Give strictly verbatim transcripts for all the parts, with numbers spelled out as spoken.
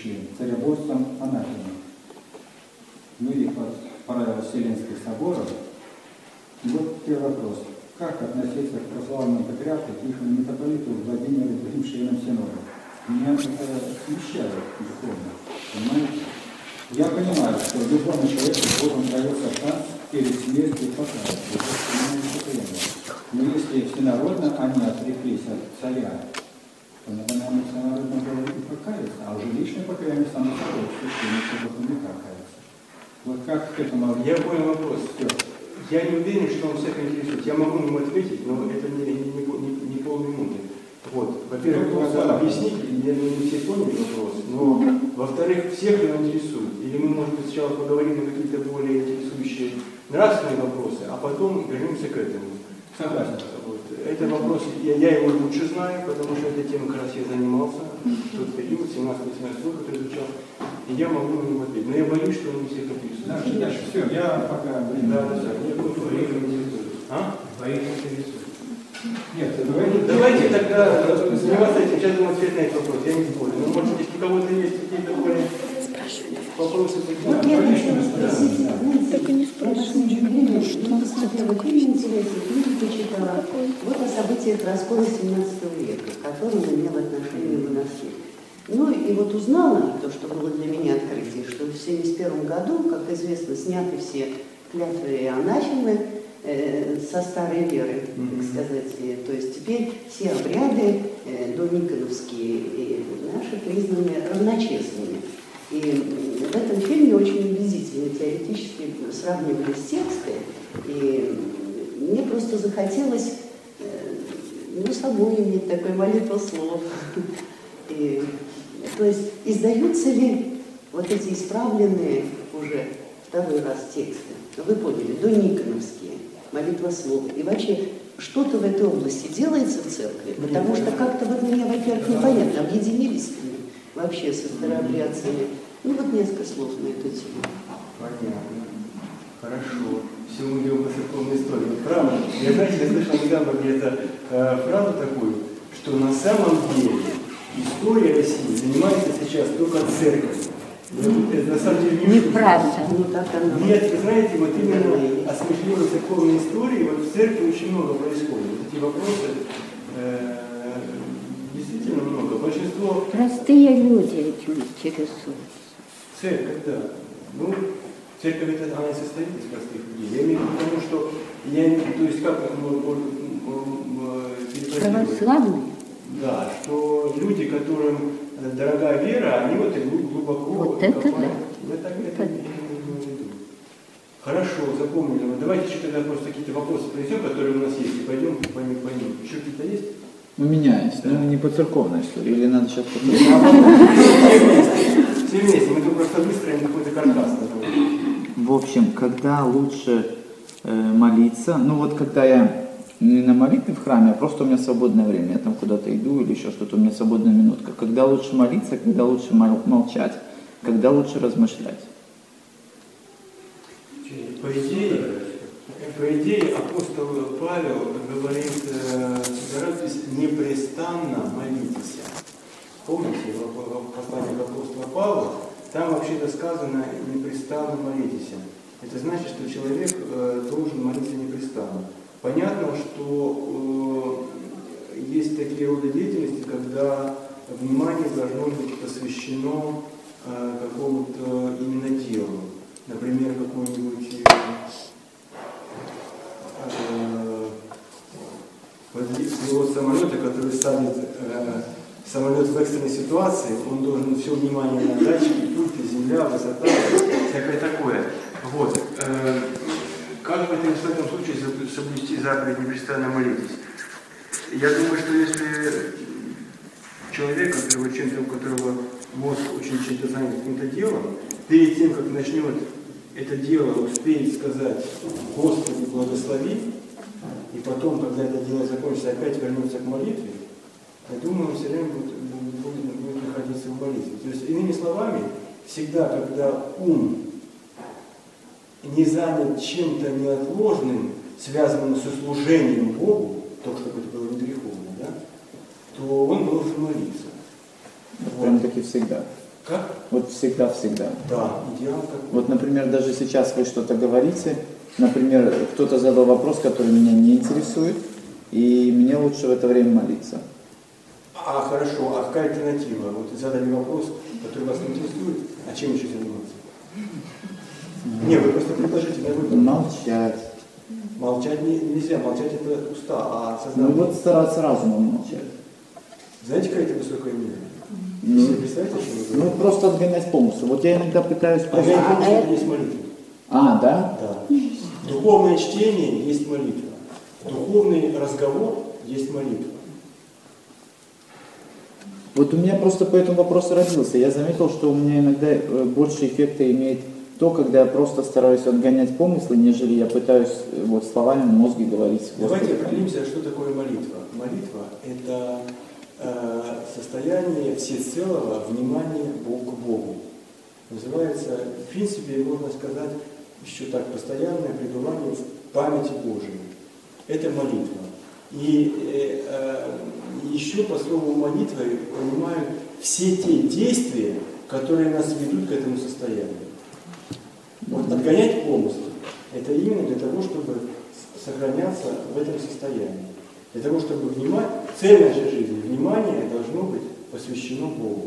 член, царедворцам анафема. Мы их правила Вселенских соборов. И вот первый вопрос. Как относиться к православному патриарху Тихону митрополиту Владимиру другим членам Синода? Меня это смущает духовно. Понимаете? Я понимаю, что любому человеку Богом дается шанс перед смертью покаяться. Но если всенародно они отреклись от царя, то надо нам всенародно было и покаяться, а уже личное покаяние само собой, священник Богу не покаяться. Вот как к этому... Я понял вопрос. Все. Я не уверен, что он всех интересует. Я могу ему ответить, но это не, не, не, не, не полминуты. Вот. Во-первых, надо объяснить, я думаю, не все поняли вопрос, но, во-вторых, всех ли он интересует. Или мы, может быть, сначала поговорим на какие-то более интересующие нравственные вопросы, а потом вернемся к этому. Согласен. Вот. Это вопрос, я, я его лучше знаю, потому что этой темой как раз я занимался в тот период, семнадцатый-восемнадцатый год, который изучал, и я могу на него ответить. Но я боюсь, что он не всех интересует. Дальше, дальше, все, я пока... Да, да, да. Я буду а? Боюсь интересует. Нет, давайте, давайте тогда заниматься этим. Сейчас будем ответить на этот вопрос. Я не спорю. Но, может, если у кого-то есть какие-то более вопросы, ну, я конечно, да. Только не спрашиваю. Я посмотрела фильм интересный, книгу почитала. Вот о событиях раскола семнадцатого века, к которым имел отношение монастырь. Ну и вот узнала, то, что было для меня открытие, что в семьдесят первом году, как известно, сняты все клятвы и анафемы э, со старой веры, так сказать. То есть теперь все обряды э, дониконовские и наши признаны равночестными. И в этом фильме очень убедительно теоретически сравнивались тексты, и мне просто захотелось э, ну, самой иметь такой молитвослов. И, то есть издаются ли вот эти исправленные уже второй раз тексты, вы поняли, дониконовские, молитвословы, и вообще что-то в этой области делается в церкви, потому что как-то вот мне, во-первых, непонятно, объединились ли вообще со старообрядцами. Ну вот несколько слов на эту тему. Понятно. Хорошо. Все мы идем по церковной истории. Вот правда, я, знаете, я слышал недавно где-то э, фразу такую, что на самом деле история России занимается сейчас только церковью. Это на самом деле не неправда. Ну, так оно. Нет, вы знаете, вот именно осмысление церковной истории, вот в церкви очень много происходит. Вот эти вопросы э, действительно много. Большинство... Простые люди этим интересуются. Церковь, да. Ну, церковь, это, она и состоит из простых людей. Я имею в виду потому, что я не, то есть как православные? Да, что люди, которым дорогая вера, они вот идут глубоко. Вот это да. Я так это не имею в виду. Хорошо, запомнили. Давайте еще тогда просто какие-то вопросы принесем, которые у нас есть, и пойдем по ним, по ним. Еще какие-то есть? У меня есть, но не по церковной истории, или надо сейчас по Все вместе, мы тут просто выстроим какой-то каркас. В общем, когда лучше э, молиться, ну вот когда я не на молитве в храме, а просто у меня свободное время, я там куда-то иду или еще что-то, у меня свободная минутка. Когда лучше молиться, когда лучше молчать, когда лучше размышлять. По идее, по идее апостол Павел говорит, старайтесь непрестанно молитесь. Помните, в послании апостола Павла, там вообще-то сказано непрестанно молитесь. Это значит, что человек должен молиться непрестанно. Понятно, что э, есть такие роды деятельности, когда внимание должно быть посвящено э, какому-то именно делу. Например, какой-нибудь э, пилот самолета, который садит э, самолет в экстренной ситуации, он должен все внимание на датчики, пульты, земля, высота, всякое такое. Вот. Э, Как в этом, в этом случае соблюсти заповедь непрестанно молитесь? Я думаю, что если человек, который, чем-то, у которого мозг очень чем-то занят каким-то делом, перед тем, как начнет это дело, успеет сказать «Господи, благослови», и потом, когда это дело закончится, опять вернуться к молитве, я думаю, он все время будет, будет, будет находиться в молитве. То есть, иными словами, всегда, когда ум не занят чем-то неотложным, связанным со служением Богу, только чтобы это было не греховно, да, то он должен молиться. Прям таки всегда. Как? Вот всегда-всегда. Да, идеал такой. Вот, например, даже сейчас вы что-то говорите, например, кто-то задал вопрос, который меня не интересует, и мне лучше в это время молиться. А хорошо, а какая альтернатива? Вот задали вопрос, который вас не интересует, а чем еще заниматься? Не, вы просто предложите на выбор. Молчать. Молчать не, нельзя, молчать это уста, а сознание. Ну вот стараться разумом молчать. Знаете, какая это высокая мера? Ну, Вы представляете, что вы ну говорите? просто отгонять помыслы. Вот я иногда пытаюсь... А я помню, что это есть молитва. А, да? Да. Духовное чтение есть молитва. Духовный разговор есть молитва. Вот у меня просто по этому вопросу родился. Я заметил, что у меня иногда э, больше эффекта имеет то, когда я просто стараюсь отгонять помыслы, нежели я пытаюсь э, вот словами в мозге говорить. Давайте Господи. определимся, что такое молитва. Молитва – это э, состояние всецелого внимания Богу к Богу. Называется, в принципе, можно сказать, еще так, постоянное пребывание в памяти Божией. Это молитва. И э, э, еще по слову молитва понимают все те действия, которые нас ведут к этому состоянию. Вот отгонять помыслы – это именно для того, чтобы сохраняться в этом состоянии. Для того, чтобы внимать, цель нашей жизни, внимание должно быть посвящено Богу.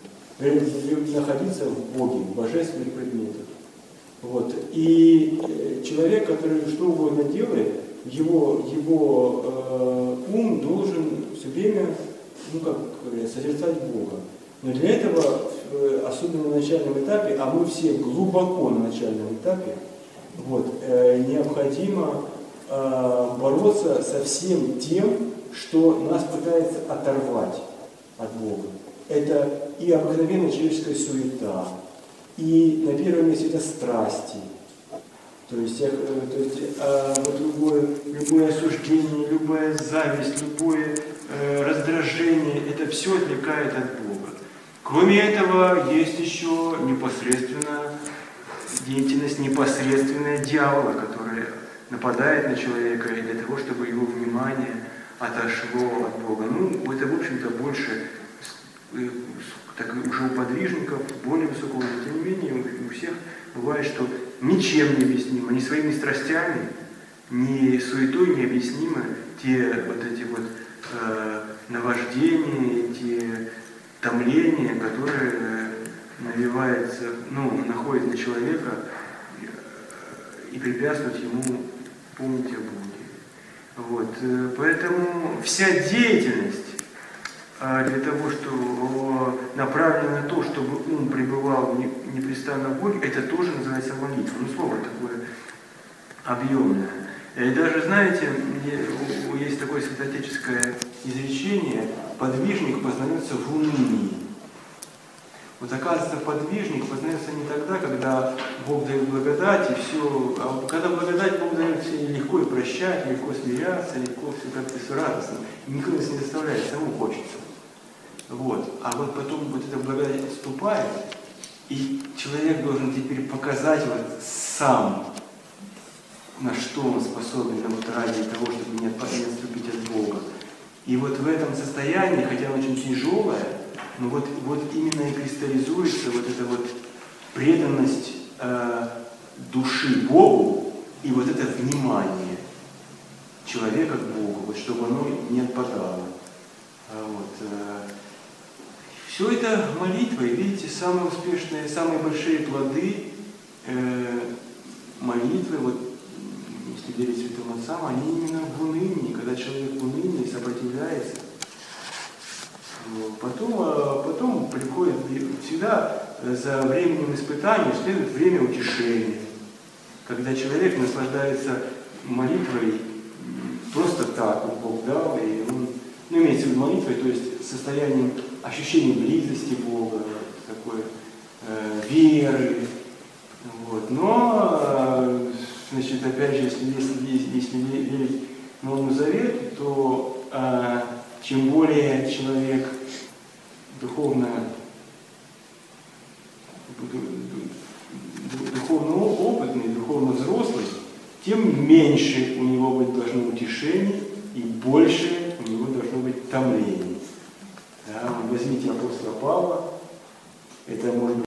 Находиться в Боге, в божественных предметах. Вот. И человек, который что угодно делает, его, его э, ум должен все время, ну как говорят, созерцать Бога. Но для этого, э, особенно на начальном этапе, а мы все глубоко на начальном этапе, вот, э, необходимо э, бороться со всем тем, что нас пытается оторвать от Бога. Это и обыкновенная человеческая суета, и на первом месте это страсти. То есть, э, то есть э, вот любое, любое осуждение, любая зависть, любое э, раздражение, это все отвлекает от Бога. Кроме этого, есть еще непосредственно деятельность непосредственная дьявола, которая нападает на человека и для того, чтобы его внимание отошло от Бога. Ну, это, в общем-то, больше так, уже у подвижников более высокого, но тем не менее у всех бывает, что ничем не объяснимо, ни своими страстями, ни суетой не объяснимо те вот эти вот э, наваждения, те томления, которые навиваются, ну, находят на человека и препятствуют ему помнить о Боге. Вот. Поэтому вся деятельность для того, что направлено на то, чтобы ум пребывал непрестанно в Боге, это тоже называется молитва. Ну, слово такое объемное. И даже, знаете, есть такое святоотеческое изречение: подвижник познается в унынии. Вот оказывается, подвижник познается не тогда, когда Бог дает благодать, и все, а когда благодать Бог дает, все легко и прощать, легко смиряться, легко все как-то все радостно. И никто нас не заставляет, самому хочется. Вот. А вот потом вот эта благодать отступает, и человек должен теперь показать вот сам, на что он способен вот ради того, чтобы не отступить от Бога. И вот в этом состоянии, хотя оно очень тяжелое, но вот, вот именно и кристаллизуется вот эта вот преданность э, души Богу и вот это внимание человека к Богу, вот, чтобы оно не отпадало. Вот, э, все это молитва, и видите, самые успешные, самые большие плоды э, молитвы, вот, если верить святым отцам, они именно в унынии, когда человек в унынии сопротивляется. Потом, потом приходит, всегда за временем испытания следует время утешения, когда человек наслаждается молитвой просто так, вот Бог дал, и он, ну, имеется в виду молитвой, то есть состоянием ощущения близости Бога, такой э, веры. Вот. Но, значит, опять же, если, если, если верить Новому Завету, то э, чем более человек духовно, духовно опытный, духовно взрослый, тем меньше у него быть должно утешений и больше у него должно быть томлений. Да, возьмите апостола Павла, это это может быть